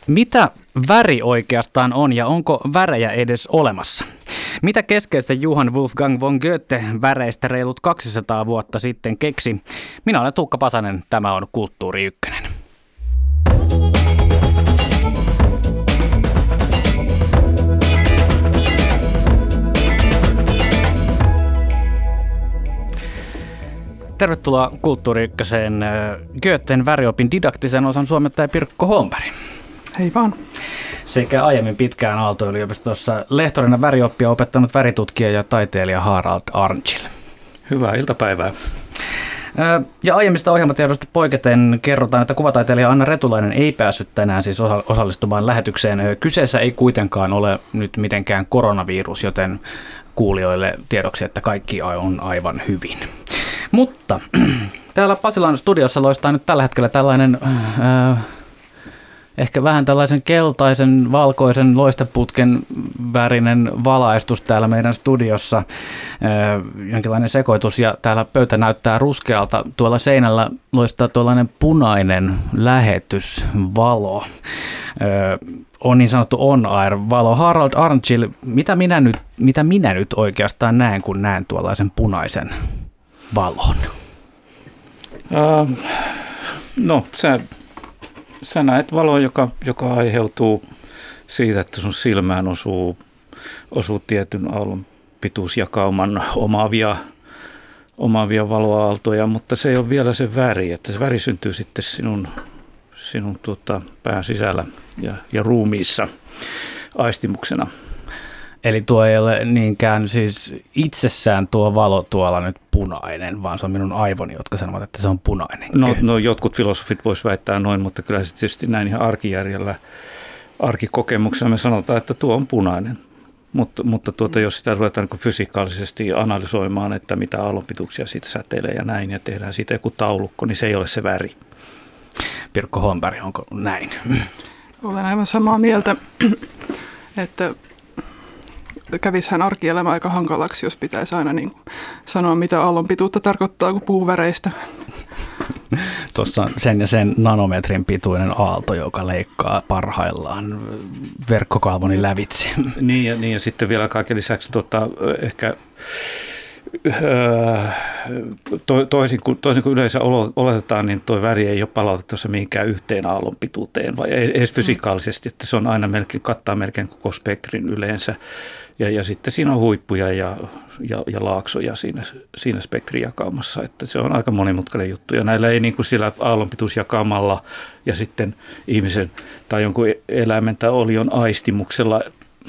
Mitä väri oikeastaan on ja onko värejä edes olemassa? Mitä keskeistä Johann Wolfgang von Goethe väreistä reilut 200 vuotta sitten keksi? Minä olen Tuukka Pasanen, tämä on Kulttuuri Ykkönen. Tervetuloa Kulttuuri Ykköseen. Goethen väriopin didaktisen osan suomentäjä Pirkko Holmberg. Hei vaan. Sekä aiemmin pitkään Aalto-yliopistossa lehtorina värioppia opettanut väritutkija ja taiteilija Harald Arntzil. Hyvää iltapäivää. Ja aiemmista ohjelmatiedosta poiketen kerrotaan, että kuvataiteilija Anna Retulainen ei päässyt tänään siis osallistumaan lähetykseen. Kyseessä ei kuitenkaan ole nyt mitenkään koronavirus, joten kuulijoille tiedoksi, että kaikki on aivan hyvin. Mutta täällä Pasilan studiossa loistaa nyt tällä hetkellä tällainen ehkä vähän tällaisen keltaisen, valkoisen, loisteputken värinen valaistus täällä meidän studiossa. Jonkinlainen sekoitus ja täällä pöytä näyttää ruskealta. Tuolla seinällä loistaa tuollainen punainen lähetysvalo. On niin sanottu on-air-valo. Harald Arntzil, mitä minä nyt oikeastaan näen, kun näen tuollaisen punaisen valon? Sä näet valoa, joka aiheutuu siitä, että sun silmään osuu tietyn aallon pituusjakauman omaavia valoaaltoja, mutta se ei ole vielä se väri, että se väri syntyy sitten sinun pään sisällä ja ruumiissa aistimuksena. Eli tuo ei ole niinkään siis itsessään tuo valo tuolla nyt punainen, vaan se on minun aivoni, jotka sanovat, että se on punainen. No jotkut filosofit vois väittää noin, mutta kyllä se tietysti näin ihan arkijärjellä, arkikokemuksessa me sanotaan, että tuo on punainen. Mutta jos sitä ruvetaan niin fysikaalisesti analysoimaan, että mitä aallonpituuksia siitä säteilee ja näin, ja tehdään siitä joku taulukko, niin se ei ole se väri. Pirkko Holmberg, onko näin? Olen aivan samaa mieltä, että kävishän arkielämä aika hankalaksi, jos pitäisi aina niin sanoa, mitä aallon pituutta tarkoittaa, kun puhuu väreistä. Tuossa on sen ja sen nanometrin pituinen aalto, joka leikkaa parhaillaan verkkokalvoni lävitse. Niin ja sitten vielä kaiken lisäksi ehkä toisin kuin yleensä oletetaan, niin tuo väri ei ole palautettavassa mihinkään yhteen aallon pituuteen, vai edes fysikaalisesti, että se on aina kattaa melkein koko spektrin yleensä. Ja sitten siinä on huippuja ja laaksoja siinä spektrijakaumassa, että se on aika monimutkainen juttu. Ja näillä ei niin kuin sillä aallonpituusjakaumalla ja sitten ihmisen tai jonkun eläimen tai olion aistimuksella,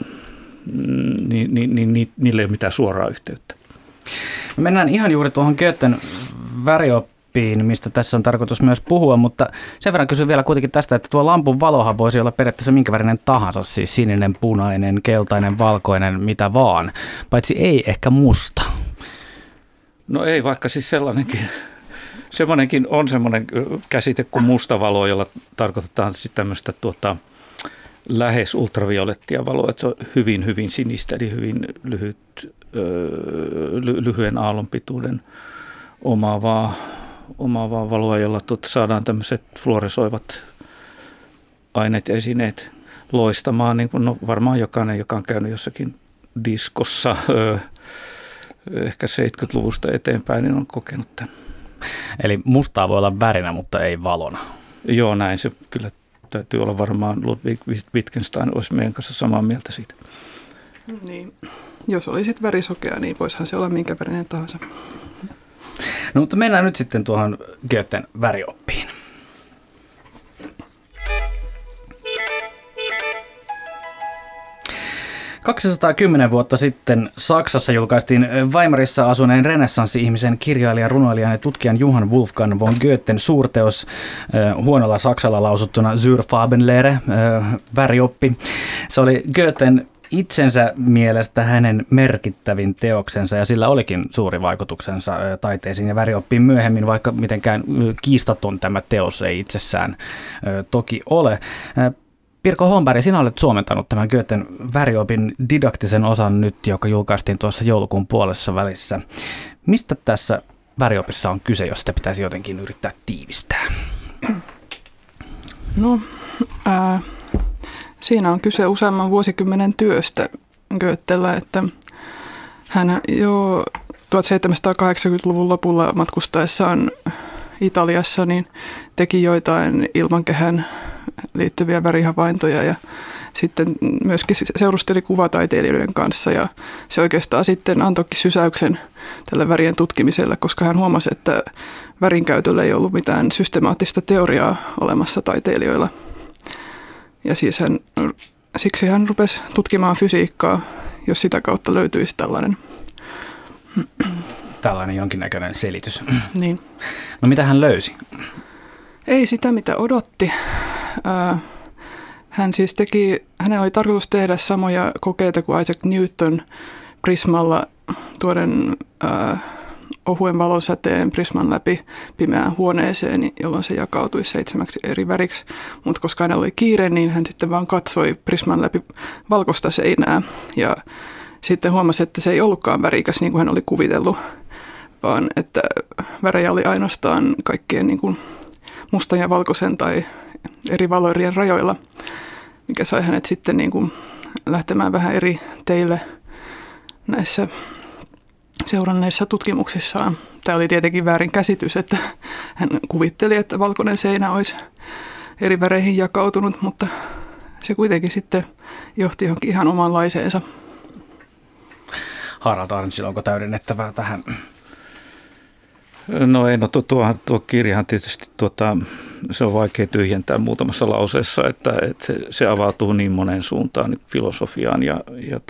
niin niillä ei ole mitään suoraa yhteyttä. Mennään ihan juuri tuohon Goethen värioppiin, mistä tässä on tarkoitus myös puhua, mutta sen verran kysyn vielä kuitenkin tästä, että tuo lampun valohan voisi olla periaatteessa minkä värinen tahansa, siis sininen, punainen, keltainen, valkoinen, mitä vaan, paitsi ei ehkä musta. No ei, vaikka siis semmoinenkin on semmoinen käsite kuin musta valo, jolla tarkoitetaan siis tämmöistä lähes ultraviolettia valoa, että se on hyvin, hyvin sinistä, eli hyvin lyhyen aallonpituuden omaavaa valoa, jolla saadaan tämmöiset fluoresoivat aineet ja esineet loistamaan, niin kuin varmaan jokainen, joka on käynyt jossakin diskossa ehkä 70-luvusta eteenpäin, niin on kokenut tämän. Eli mustaa voi olla värinä, mutta ei valona. Joo, näin se kyllä täytyy olla varmaan. Ludwig Wittgenstein olisi meidän kanssa samaa mieltä siitä. Niin. Jos olisit värisokea, niin voisihan se olla minkä värinen tahansa. No, mutta mennään nyt sitten tuohon Goethen värioppiin. ...210 vuotta sitten Saksassa julkaistiin Weimarissa asuneen renessanssi-ihmisen, kirjailijan, runoilijan ja tutkijan Johann Wolfgang von Goethen suurteos, huonolla saksalla lausuttuna Zur Farbenlehre, värioppi. Se oli Goethen itsensä mielestä hänen merkittävin teoksensa, ja sillä olikin suuri vaikutuksensa taiteisiin ja värioppiin myöhemmin, vaikka mitenkään kiistaton tämä teos ei itsessään toki ole. Pirkko Holmberg, sinä olet suomentanut tämän Goethen väriopin didaktisen osan nyt, joka julkaistiin tuossa joulukuun puolessa välissä. Mistä tässä väriopissa on kyse, jos sitä pitäisi jotenkin yrittää tiivistää? No, Siinä on kyse useamman vuosikymmenen työstä Goethellä, että hän jo 1780-luvun lopulla matkustaessaan Italiassa niin teki joitain ilmankehän liittyviä värihavaintoja ja sitten myöskin seurusteli kuvataiteilijoiden kanssa ja se oikeastaan sitten antoikin sysäyksen tälle värien tutkimiselle, koska hän huomasi, että värinkäytöllä ei ollut mitään systemaattista teoriaa olemassa taiteilijoilla. Ja siis siksi hän rupesi tutkimaan fysiikkaa, jos sitä kautta löytyisi tällainen jonkinnäköinen selitys. Niin. No mitä hän löysi? Ei sitä, mitä odotti. Hänellä oli tarkoitus tehdä samoja kokeita kuin Isaac Newton prismalla tuoden ohuen valonsäteen prisman läpi pimeään huoneeseen, jolloin se jakautui 7 eri väriksi. Mutta koska hänellä oli kiire, niin hän sitten vaan katsoi prisman läpi valkoista seinää ja sitten huomasi, että se ei ollutkaan värikäs niin kuin hän oli kuvitellut, vaan että värejä oli ainoastaan kaikkien niin kuin mustan ja valkoisen tai eri valorien rajoilla, mikä sai hänet sitten niin kuin lähtemään vähän eri teille näissä seuranneissa tutkimuksissaan. Tämä oli tietenkin väärin käsitys, että hän kuvitteli, että valkoinen seinä olisi eri väreihin jakautunut, mutta se kuitenkin sitten johti johonkin ihan omanlaiseensa. Harald Arntzil, onko täydennettävää tähän? No ei, tuo kirjahan tietysti se on vaikea tyhjentää muutamassa lauseessa, että se avautuu niin moneen suuntaan niin filosofiaan ja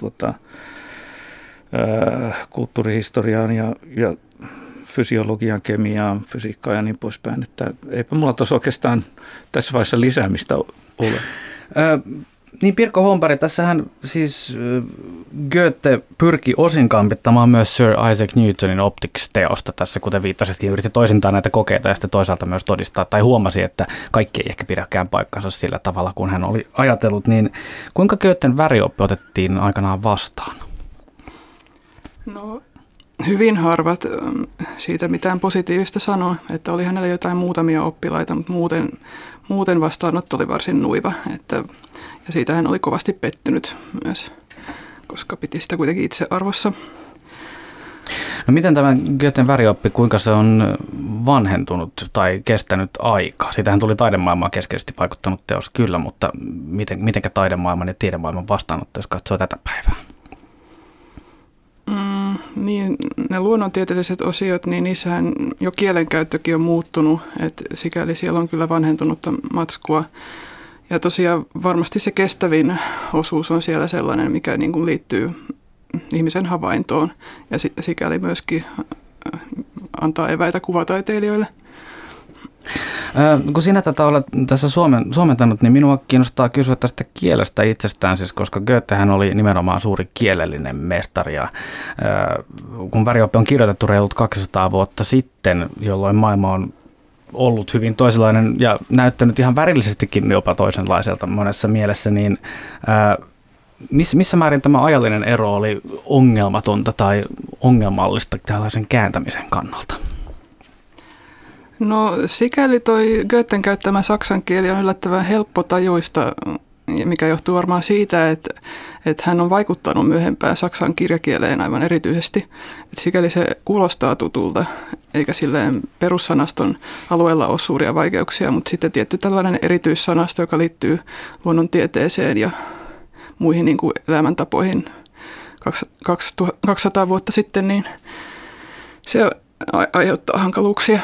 kulttuurihistoriaan ja fysiologiaan, kemiaan, fysiikkaan ja niin poispäin. Että eipä mulla tuossa oikeastaan tässä vaiheessa lisäämistä ole. Niin Pirkko Holmberg, tässähän siis Goethe pyrki osin kampittamaan myös Sir Isaac Newtonin Optics-teosta tässä, kuten viittasitkin, yritti toisintaan näitä kokeita ja sitten toisaalta myös todistaa, tai huomasi, että kaikki ei ehkä pidäkään paikkansa sillä tavalla, kun hän oli ajatellut, niin kuinka Goethen värioppi otettiin aikanaan vastaan? No hyvin harvat siitä mitään positiivista sanoi, että oli hänellä jotain muutamia oppilaita, mutta muuten vastaanotto oli varsin nuiva, ja siitä hän oli kovasti pettynyt myös, koska piti sitä kuitenkin itse arvossa. No miten tämä Goethen värioppi, kuinka se on vanhentunut tai kestänyt aikaa? Siitähän tuli taidemaailmaa keskeisesti vaikuttanut teos kyllä, mutta mitenkä taidemaailman ja tiedemaailman vastaanotto, jos katsoo tätä päivää? Niin, ne luonnontieteelliset osiot, niin niissähän jo kielenkäyttökin on muuttunut, että sikäli siellä on kyllä vanhentunutta matskua. Ja tosiaan varmasti se kestävin osuus on siellä sellainen, mikä niin kuin liittyy ihmisen havaintoon ja sikäli myöskin antaa eväitä kuvataiteilijoille. Kun sinä tätä olet tässä suomentanut, niin minua kiinnostaa kysyä tästä kielestä itsestään, siis koska Goethehän oli nimenomaan suuri kielellinen mestari. Ja, kun värioppi on kirjoitettu reilut 200 vuotta sitten, jolloin maailma on ollut hyvin toisenlainen ja näyttänyt ihan värillisestikin jopa toisenlaiselta monessa mielessä, niin missä määrin tämä ajallinen ero oli ongelmatonta tai ongelmallista tällaisen kääntämisen kannalta? No sikäli toi Goethen käyttämä saksan kieli on yllättävän helppotajuista, mikä johtuu varmaan siitä, että hän on vaikuttanut myöhempään saksan kirjakieleen aivan erityisesti. Että sikäli se kuulostaa tutulta, eikä silleen perussanaston alueella ole suuria vaikeuksia, mutta sitten tietty tällainen erityissanasto, joka liittyy luonnontieteeseen ja muihin niin kuin elämäntapoihin 200 vuotta sitten, niin se aiheuttaa hankaluuksia.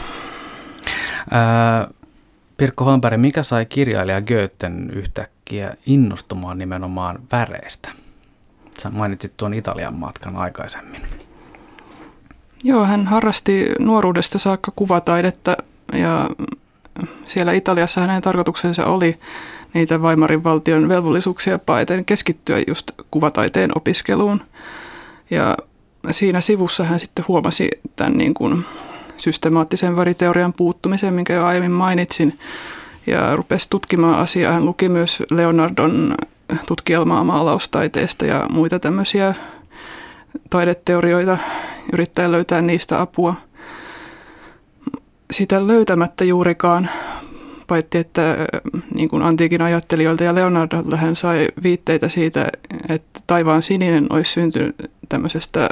Pirkko Holmberg, mikä sai kirjailija Goethen yhtäkkiä innostumaan nimenomaan väreistä? Sä mainitsit tuon Italian matkan aikaisemmin. Joo, hän harrasti nuoruudesta saakka kuvataidetta ja siellä Italiassa hänen tarkoituksensa oli niitä Weimarin valtion velvollisuuksia paeten keskittyä just kuvataiteen opiskeluun. Ja siinä sivussa hän sitten huomasi tämän niin kuin systemaattisen väriteorian puuttumisen, minkä jo aiemmin mainitsin, ja rupesi tutkimaan asiaa. Hän luki myös Leonardon tutkielmaa maalaustaiteesta ja muita tämmöisiä taideteorioita, yrittäen löytää niistä apua. Sitä löytämättä juurikaan paitsi että niin kuin antiikin ajattelijoilta ja Leonardolta hän sai viitteitä siitä, että taivaan sininen olisi syntynyt tämmöisestä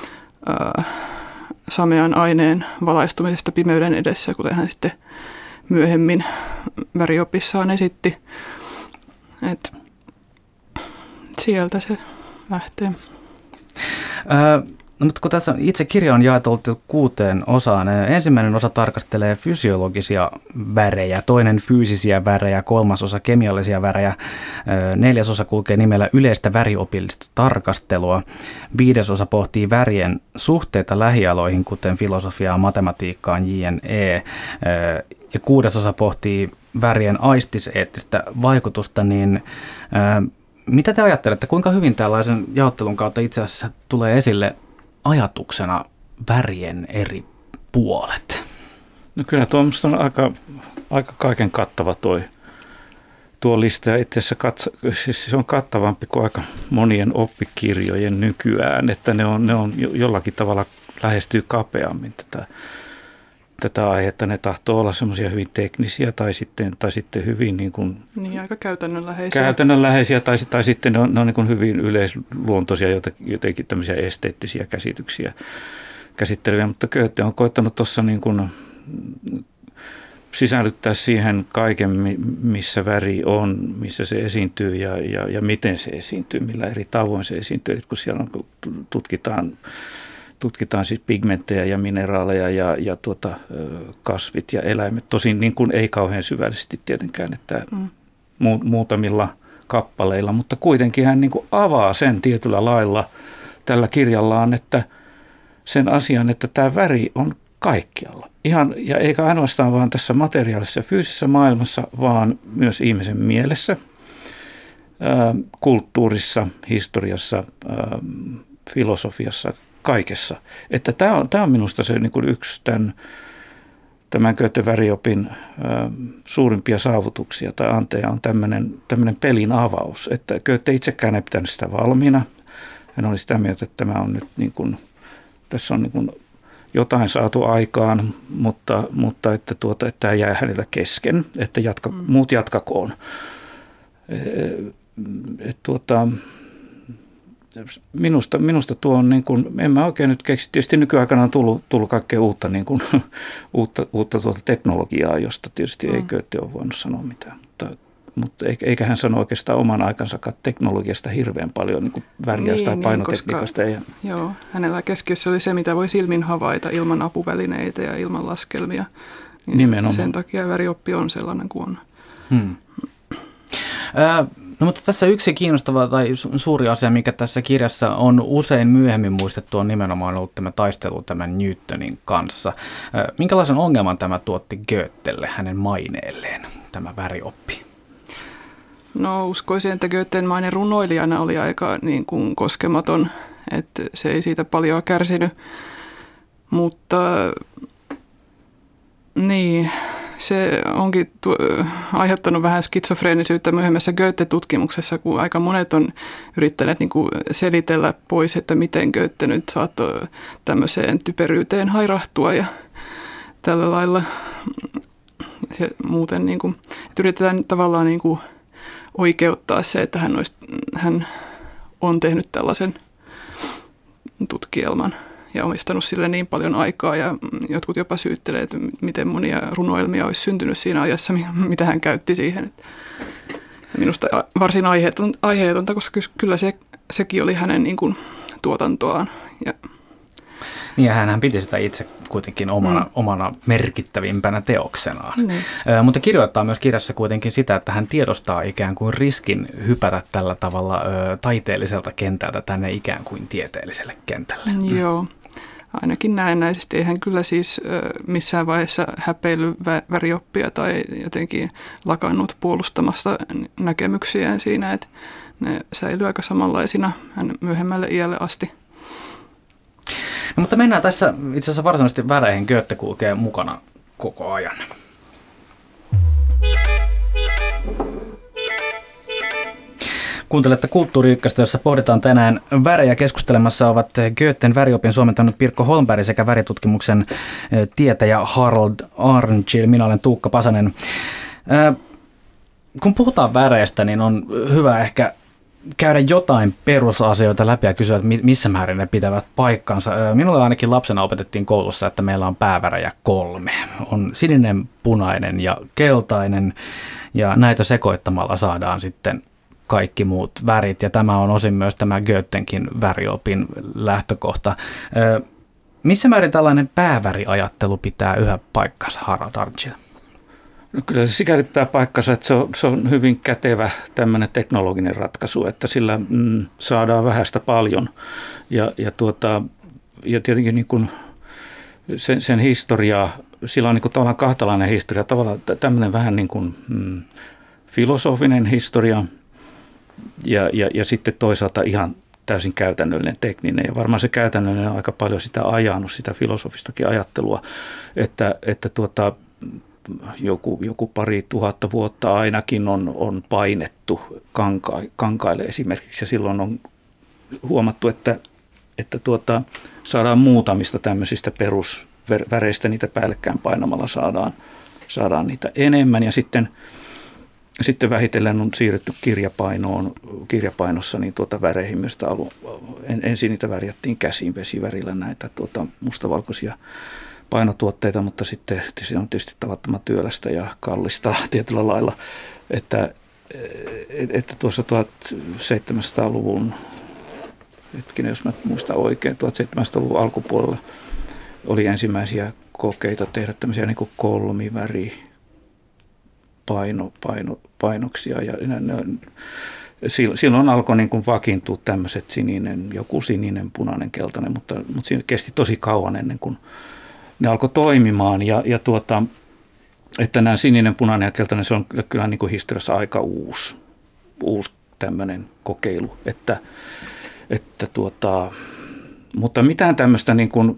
samean aineen valaistumisesta pimeyden edessä, kuten hän sitten myöhemmin väriopissaan esitti. Et sieltä se lähtee. No, mutta kun tässä itse kirja on jaettu 6 osaan, ensimmäinen osa tarkastelee fysiologisia värejä, toinen fyysisiä värejä, 3. osa kemiallisia värejä, 4. osa kulkee nimellä yleistä väriopillista tarkastelua, 5. osa pohtii värien suhteita lähialoihin, kuten filosofiaan, matematiikkaan, jne. Ja 6. osa pohtii värien aistiseettistä vaikutusta, niin mitä te ajattelette, kuinka hyvin tällaisen jaottelun kautta itse asiassa tulee esille ajatuksena värien eri puolet? No kyllä tuommoista on aika kaiken kattava tuo lista. Itse asiassa siis se on kattavampi kuin aika monien oppikirjojen nykyään, että ne on jollakin tavalla lähestyy kapeammin tätä aihetta. Ne tahtoo olla semmoisia hyvin teknisiä tai sitten hyvin niin aika käytännönläheisiä. Tai sitten ne on niin kuin hyvin yleisluontoisia, jotenkin tämmöisiä esteettisiä käsityksiä käsitteleviä. Mutta Goethe on koettanut tuossa niin kuin sisällyttää siihen kaiken, missä väri on, missä se esiintyy ja miten se esiintyy, millä eri tavoin se esiintyy. Eli kun siellä tutkitaan siis pigmenttejä ja mineraaleja ja kasvit ja eläimet. Tosin niin kuin ei kauhean syvällisesti tietenkään, että muutamilla kappaleilla, mutta kuitenkin hän niin kuin avaa sen tietyllä lailla tällä kirjallaan, että sen asian, että tämä väri on kaikkialla. Ja eikä ainoastaan vaan tässä materiaalisessa ja fyysisessä maailmassa, vaan myös ihmisen mielessä, kulttuurissa, historiassa, filosofiassa, kaikessa. Että tämä on minusta se niin kuin yksi tämän Goethen väriopin suurimpia saavutuksia tai anteja on tämmöinen pelin avaus. Että Goethe itsekään ei pitänyt sitä valmiina. Hän oli sitä mieltä, että tämä on nyt niin kuin, tässä on niin kuin jotain saatu aikaan, mutta että tämä jää häneltä kesken, että muut jatkakoon. Minusta tuo on niin kuin, en mä oikein nyt keksi, tietysti nykyaikana on tullut kaikkea uutta, niin kuin, uutta teknologiaa, josta tietysti ei Goethe ole voinut sanoa mitään, mutta eikä hän sano oikeastaan oman aikansakaan teknologiasta hirveän paljon niin kuin värjästä tai painotekniikasta. Joo, hänellä keskiössä oli se, mitä voi silmin havaita ilman apuvälineitä ja ilman laskelmia. Niin nimenomaan. Sen takia värioppi on sellainen kuin on. No, mutta tässä yksi kiinnostava tai suuri asia, mikä tässä kirjassa on usein myöhemmin muistettu, on nimenomaan ollut tämä taistelu tämän Newtonin kanssa. Minkälaisen ongelman tämä tuotti Goethelle, hänen maineelleen, tämä värioppi? No, uskoisin, että Goethen maine runoilijana oli aika niin kuin koskematon, että se ei siitä paljon kärsinyt, mutta niin, se onkin aiheuttanut vähän skitsofreenisyyttä myöhemmässä Goethe-tutkimuksessa, kun aika monet on yrittäneet niin kuin selitellä pois, että miten Goethe nyt saattoi tämmöiseen typeryyteen hairahtua ja tällä lailla. Se muuten, niin kuin, että yritetään tavallaan niin kuin oikeuttaa se, että hän on tehnyt tällaisen tutkielman ja omistanut sille niin paljon aikaa, ja jotkut jopa syyttelee, että miten monia runoilmia olisi syntynyt siinä ajassa, mitä hän käytti siihen. Minusta varsin aiheetonta, koska kyllä sekin oli hänen niin kuin tuotantoaan. Niin, ja hän piti sitä itse kuitenkin omana merkittävimpänä teoksenaan. Mutta kirjoittaa myös kirjassa kuitenkin sitä, että hän tiedostaa ikään kuin riskin hypätä tällä tavalla taiteelliselta kentältä tänne ikään kuin tieteelliselle kentälle. Joo, ainakin näennäisesti. Eihän kyllä siis missään vaiheessa häpeillyt värioppia tai jotenkin lakannut puolustamasta näkemyksiään siinä, että ne säilyy aika samanlaisina hän myöhemmälle iälle asti. No, mutta mennään tässä itse asiassa varsinaisesti väreihin. Goethe kulkee mukana koko ajan. Kuuntelette Kulttuuri Ykköstä, jossa pohditaan tänään värejä. Keskustelemassa ovat Goethen väriopin suomentanut Pirkko Holmberg sekä väritutkimuksen tietäjä Harald Arnchild. Minä olen Tuukka Pasanen. Kun puhutaan väreistä, niin on hyvä ehkä käydä jotain perusasioita läpi ja kysyä, että missä määrin ne pitävät paikkansa. Minulle ainakin lapsena opetettiin koulussa, että meillä on päävärejä 3. On sininen, punainen ja keltainen, ja näitä sekoittamalla saadaan sitten kaikki muut värit, ja tämä on osin myös tämä Goethenkin väriopin lähtökohta. Missä määrin tällainen pääväriajattelu pitää yhä paikkansa, Harald Arntzil? No kyllä se sikäli pitää paikkansa, että se on hyvin kätevä tämmöinen teknologinen ratkaisu, että sillä saadaan vähästä paljon. Ja tietenkin niin kuin sen historiaa, sillä on niin kuin tavallaan kahtalainen historia, tavallaan tämmöinen vähän niin kuin filosofinen historia ja sitten toisaalta ihan täysin käytännöllinen, tekninen. Ja varmaan se käytännöllinen on aika paljon sitä ajanut, sitä filosofistakin ajattelua, että joku 2000 vuotta ainakin on painettu kankaille esimerkiksi, ja silloin on huomattu, että saadaan muutamista tämmöisistä perusväreistä niitä päällekkäin painamalla saadaan niitä enemmän, ja sitten vähitellen on siirrytty kirjapainossa niin väreihin myös ensin niitä värjättiin käsiin vesivärillä näitä mustavalkoisia painotuotteita, mutta sitten se on tietysti tavattoman työlästä ja kallista tietyllä lailla, että tuossa 1700-luvun, jos mä muistan oikein, 1700-luvun alkupuolella oli ensimmäisiä kokeita tehdä tämmöisiä niin kuin kolmiväripainoksia, ja silloin alkoi niin kuin vakiintua tämmöiset joku sininen, punainen, keltainen, mutta siinä kesti tosi kauan ennen kuin ne alkoi toimimaan, että nämä sininen, punainen ja keltainen, se on kyllä niin kuin historiassa aika uusi tämmöinen kokeilu, mutta mitään tämmöistä niin kuin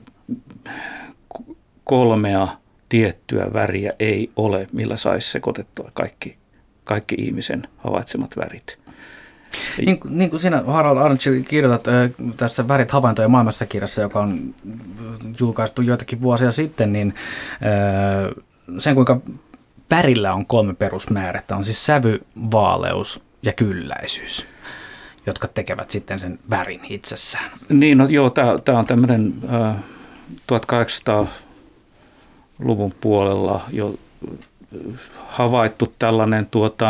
3 tiettyä väriä ei ole, millä saisi sekoitettua kaikki ihmisen havaitsemat värit. Niin kuin sinä, Harald Arntzil, kirjoitat tässä Värit havaintoja maailmassa -kirjassa, joka on julkaistu joitakin vuosia sitten, niin sen kuinka värillä on 3 perusmäärettä, on siis sävy, vaaleus ja kylläisyys, jotka tekevät sitten sen värin itsessään. Niin, no joo, tämä on tämmöinen 1800-luvun puolella jo havaittu tällainen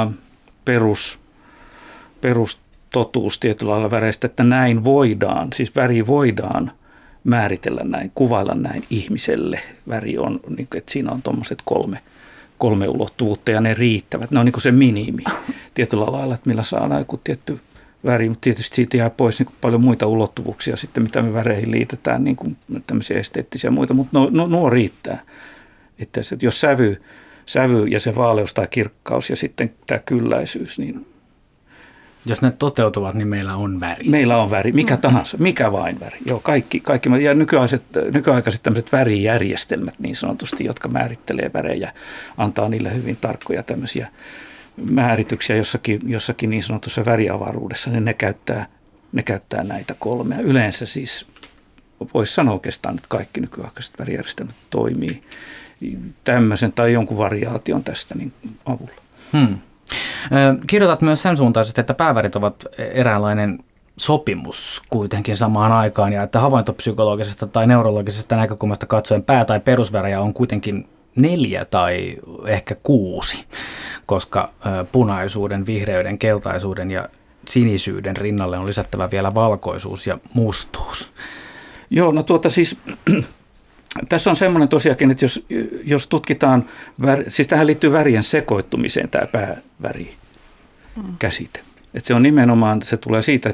perustotuus tietyllä lailla väreistä, että näin voidaan, siis väri voidaan määritellä näin, kuvailla näin ihmiselle. Väri on, että siinä on tuommoiset 3 ulottuvuutta ja ne riittävät. Ne on niin kuin se minimi tietyllä lailla, että millä saadaan joku tietty väri, mutta tietysti siitä jää pois niin kuin paljon muita ulottuvuuksia sitten, mitä me väreihin liitetään, niin kuin tämmöisiä esteettisiä muita, mutta nuo riittää. Että jos sävy ja se vaaleus tai kirkkaus ja sitten tämä kylläisyys, niin jos ne toteutuvat, niin meillä on väri. Meillä on väri, mikä tahansa, mikä vain väri. Joo, kaikki. Ja nykyaikaiset tämmöiset värijärjestelmät niin sanotusti, jotka määrittelee värejä, antaa niille hyvin tarkkoja tämmöisiä määrityksiä jossakin niin sanotussa väriavaruudessa, niin ne käyttää näitä 3. Yleensä siis voisi sanoa oikeastaan, että kaikki nykyaikaiset värijärjestelmät toimii tämmöisen tai jonkun variaation tästä niin avulla. Kirjoitat myös sen suuntaisesti, että päävärit ovat eräänlainen sopimus kuitenkin samaan aikaan, ja että havaintopsykologisesta tai neurologisesta näkökulmasta katsoen pää- tai perusvärejä on kuitenkin 4 tai ehkä 6, koska punaisuuden, vihreyden, keltaisuuden ja sinisyyden rinnalle on lisättävä vielä valkoisuus ja mustuus. Joo, no siis tässä on semmoinen tosiaankin, että jos tutkitaan, siis tähän liittyy värien sekoittumiseen tämä päävärikäsite. Että se on nimenomaan, se tulee siitä,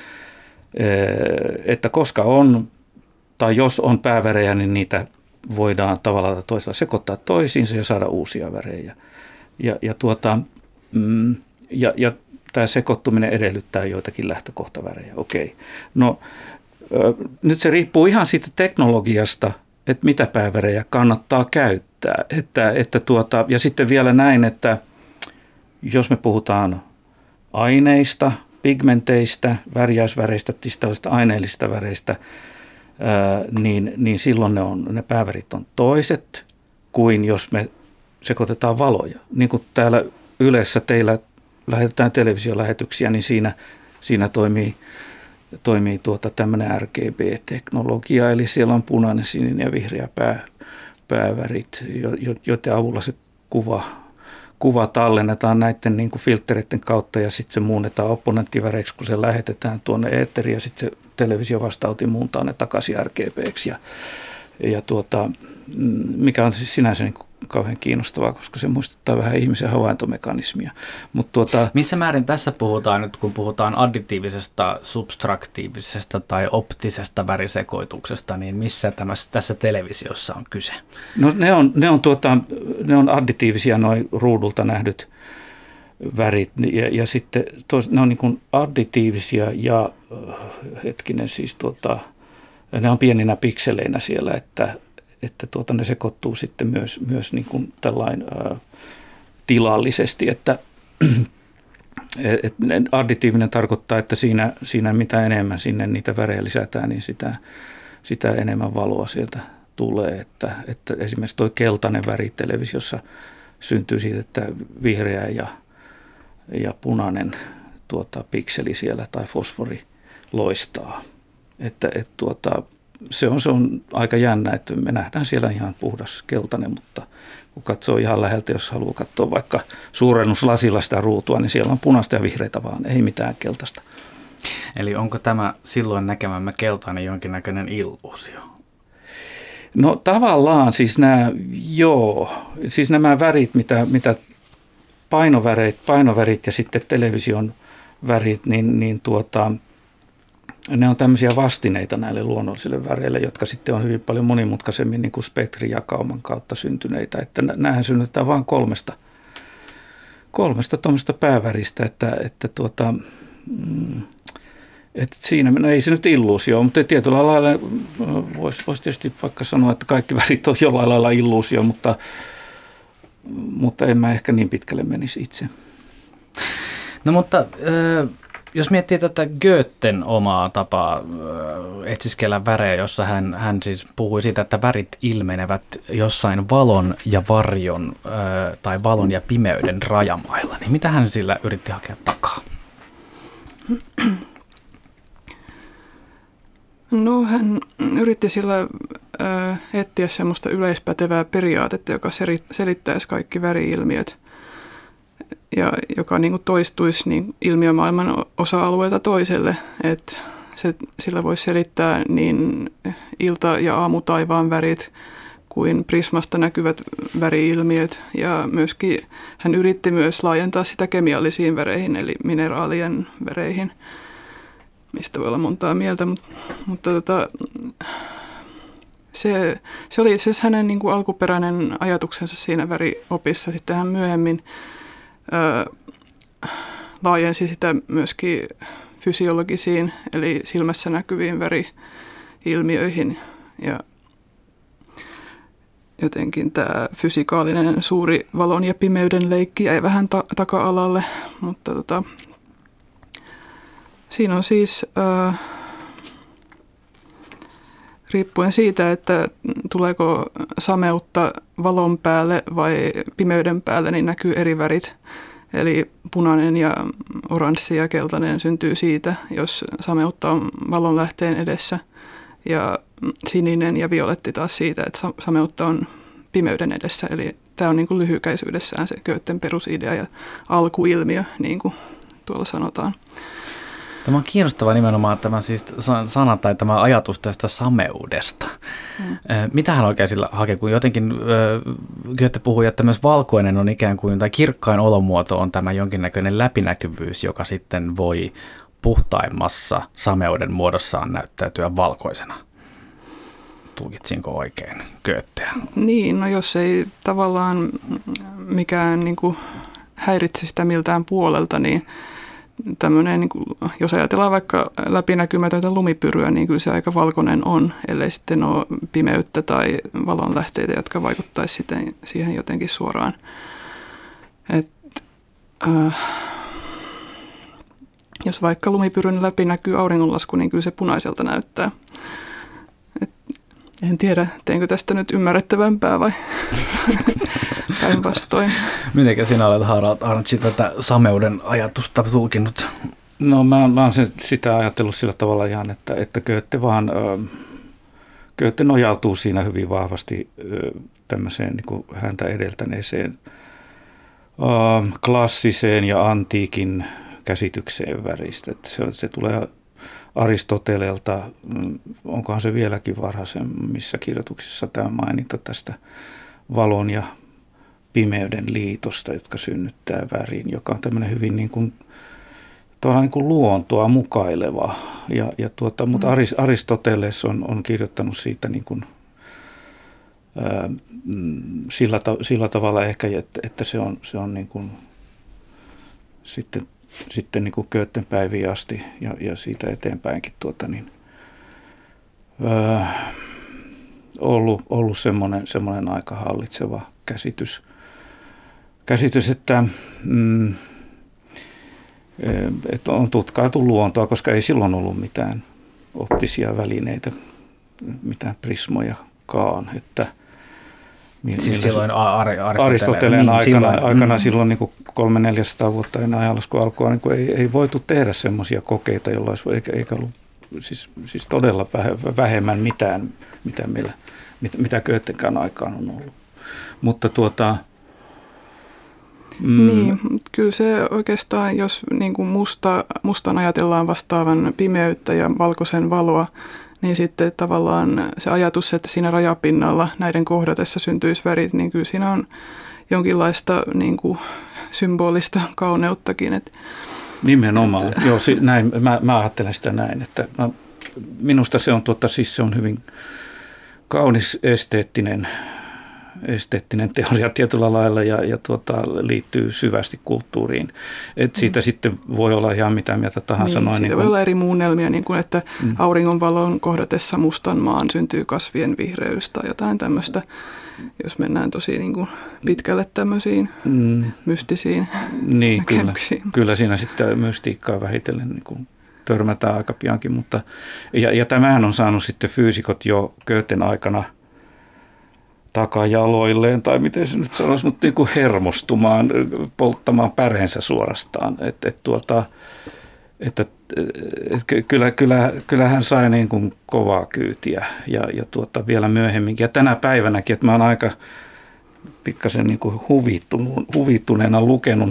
että koska on, tai jos on päävärejä, niin niitä voidaan tavallaan tai toisella sekoittaa toisiinsa ja saada uusia värejä. Ja tämä sekoittuminen edellyttää joitakin lähtökohtavärejä. Okei. No nyt se riippuu ihan siitä teknologiasta, että mitä päävärejä kannattaa käyttää. Ja sitten vielä näin, että jos me puhutaan aineista, pigmenteistä, värjäysväreistä, tällaisista aineellisista väreistä, niin silloin ne päävärit on toiset kuin jos me sekoitetaan valoja. Niin kuin täällä Ylessä teillä lähetetään televisiolähetyksiä, niin siinä toimii tämmöinen RGB-teknologia, eli siellä on punainen, sininen ja vihreä päävärit, joiden avulla se kuva tallennetaan näiden niin kuin filtreiden kautta ja sitten se muunnetaan opponenttiväreiksi, kun se lähetetään tuonne eetteriin ja sitten se televisiovastautin muuntaa ne takaisin RGB:ksi mikä on siis sinänsä niin kuin kauhean kiinnostavaa, koska se muistuttaa vähän ihmisen havaintomekanismia. Missä määrin tässä puhutaan nyt, kun puhutaan additiivisesta, subtraktiivisesta tai optisesta värisekoituksesta, niin missä tässä televisiossa on kyse? No ne on additiivisia noin ruudulta nähdyt värit ja sitten ne on niin kuin additiivisia ja ne on pieninä pikseleinä siellä, että ne sekoittuu sitten myös niin kuin tällainen tilallisesti, että additiivinen tarkoittaa, että siinä mitä enemmän sinne niitä värejä lisätään, niin sitä enemmän valoa sieltä tulee, että esimerkiksi tuo keltainen väri televisiossa syntyy siitä, että vihreä ja punainen pikseli siellä tai fosfori loistaa, se on aika jännä, että me nähdään siellä ihan puhdas keltainen, mutta kun katsoo ihan läheltä, jos haluaa katsoa vaikka suurennuslasilla sitä ruutua, niin siellä on punaista ja vihreitä vaan, ei mitään keltaista. Eli onko tämä silloin näkemämme keltainen jonkinnäköinen illuusio? No tavallaan siis nämä värit, mitä painovärit ja sitten television värit, niin ne on tämmöisiä vastineita näille luonnollisille väreille, jotka sitten on hyvin paljon monimutkaisemmin niin kuin spektrijakauman kautta syntyneitä. Että näähän synnytetään vain kolmesta tuommoista pääväristä, että siinä ei se nyt illuusio, mutta tietyllä lailla voisi tietysti vaikka sanoa, että kaikki värit on jollain lailla illuusio, mutta en mä ehkä niin pitkälle menisi itse. No mutta jos miettii tätä Goethen omaa tapaa etsiskellä värejä, jossa hän siis puhui siitä, että värit ilmenevät jossain valon ja varjon tai valon ja pimeyden rajamailla, niin mitä hän sillä yritti hakea takaa? No hän yritti sillä etsiä semmoista yleispätevää periaatetta, joka selittäisi kaikki väri-ilmiöt ja joka niin kuin toistuisi niin ilmiömaailman osa-alueelta toiselle, että sillä voisi selittää niin ilta- ja aamutaivaan värit kuin prismasta näkyvät väri-ilmiöt, ja myöskin hän yritti myös laajentaa sitä kemiallisiin väreihin, eli mineraalien väreihin, mistä voi olla montaa mieltä, mutta se oli itse asiassa hänen niin kuin alkuperäinen ajatuksensa siinä väriopissa. Sitten hän myöhemmin laajensi sitä myöskin fysiologisiin, eli silmässä näkyviin väri-ilmiöihin, ja jotenkin tämä fysikaalinen suuri valon ja pimeyden leikki jäi vähän taka-alalle, mutta siinä on siis riippuen siitä, että tuleeko sameutta valon päälle vai pimeyden päälle, niin näkyy eri värit. Eli punainen ja oranssi ja keltainen syntyy siitä, jos sameutta on valonlähteen edessä, ja sininen ja violetti taas siitä, että sameutta on pimeyden edessä. Eli tämä on niin kuin lyhykäisyydessään se Goethen perusidea ja alkuilmiö, niin kuin tuolla sanotaan. Tämä on kiinnostava nimenomaan tämä siis sana tai tämä ajatus tästä sameudesta. Mitä hän oikein sillä hakee, kun jotenkin Goethe puhui, että myös valkoinen on ikään kuin, tai kirkkain olomuoto on tämä jonkinnäköinen läpinäkyvyys, joka sitten voi puhtaimmassa sameuden muodossaan näyttäytyä valkoisena. Tulkitsinko oikein Goetheä? Niin, no jos ei tavallaan mikään niin kuin häiritse sitä miltään puolelta, niin tämmöinen, niin kuin, jos ajatellaan vaikka läpinäkymätöntä lumipyryä, niin kyllä se aika valkoinen on, ellei sitten ole pimeyttä tai valonlähteitä, jotka vaikuttaisi siihen jotenkin suoraan. Jos vaikka lumipyryn läpi näkyy auringonlasku, niin kyllä se punaiselta näyttää. En tiedä, teinkö tästä nyt ymmärrettävämpää vai päinvastoin. Mitenkä sinä olet, Arantsi, tätä sameuden ajatusta tulkinnut? No mä oon sitä ajatellut sillä tavalla ihan, että Goethe nojautuu siinä hyvin vahvasti tämmöiseen niin kuin häntä edeltäneeseen klassiseen ja antiikin käsitykseen väristä. Että se tulee Aristoteleelta, onkohan se vieläkin varhaisemmissa kirjoituksissa tämä maininta tästä valon ja pimeyden liitosta, jotka synnyttää värin, joka on tämmöinen hyvin niin kuin luontoa mukaileva. Mutta Aristoteles on kirjoittanut siitä niin kuin, sillä tavalla ehkä, että se on niin kuin, sitten niin kuin Goethen päiviin asti ja siitä eteenpäinkin ollut semmoinen aika hallitseva käsitys, että on tutkailtu luontoa, koska ei silloin ollut mitään optisia välineitä, mitään prismojakaan. Että siis silloin Aristoteleen aikana silloin niin 300-400 vuotta ennen ajanlaskun alkua niin ei voitu tehdä semmoisia kokeita, joilla olisi, eikä ollut siis todella vähemmän mitään mitä Goethenkään aikaan on ollut. Mutta Niin, kyllä se oikeastaan, jos niin kuin mustan ajatellaan vastaavan pimeyttä ja valkoisen valoa, niin sitten tavallaan se ajatus, että siinä rajapinnalla näiden kohdatessa syntyisi värit, niin kyllä siinä on jonkinlaista niin kuin symbolista kauneuttakin. Nimenomaan. Joo, näin, mä ajattelen sitä näin, että minusta se on, siis se on hyvin kaunis esteettinen teoria tietyllä lailla ja liittyy syvästi kulttuuriin. Et siitä sitten voi olla ihan mitä mieltä tahansa. Niin, siitä voi olla eri muunnelmia, niin kuin että auringonvalon kohdatessa mustan maan syntyy kasvien vihreys tai jotain tämmöistä, jos mennään tosi niin kuin pitkälle tämmöisiin mystisiin näkemyksiin. Kyllä siinä sitten mystiikkaa vähitellen niin kuin törmätään aika piankin, mutta ja tämähän on saanut sitten fyysikot jo Goethen aikana takajaloilleen, tai miten se nyt sanoisi, mutta niin kuin hermostumaan, polttamaan päreensä suorastaan. Kyllä hän sai niin kuin kovaa kyytiä ja vielä myöhemminkin. Ja tänä päivänäkin, että mä oon aika pikkasen niin kuin huvittuneena lukenut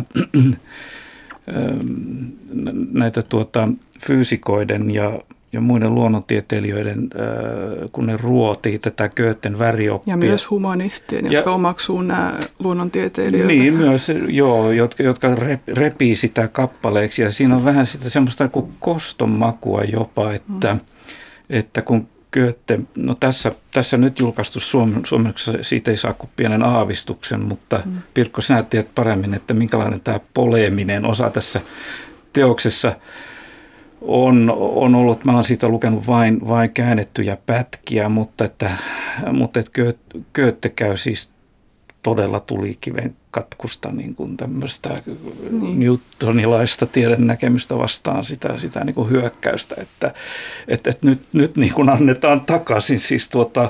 näitä fyysikoiden ja muiden luonnontieteilijöiden, kun ne ruotii tätä Goethen värioppia. Ja myös humanistien, jotka omaksuu nämä luonnontieteilijöitä. Niin, myös, joo, jotka repii sitä kappaleeksi. Ja siinä on vähän sitä semmoista kuin koston makua jopa, että kun Goethe, no tässä nyt julkaistu suomeksi siitä ei saa kuin pienen aavistuksen, mutta Pirkko, sinä tiedät paremmin, että minkälainen tämä poleeminen osa tässä teoksessa on ollut. Mä olen siitä lukenut vain käännettyjä pätkiä, mutta Goethe käy siis todella tulikiven katkusta niin kuin tämmöistä newtonilaista tiedennäkemystä vastaan sitä niin kuin hyökkäystä, että nyt niin kuin annetaan takaisin siis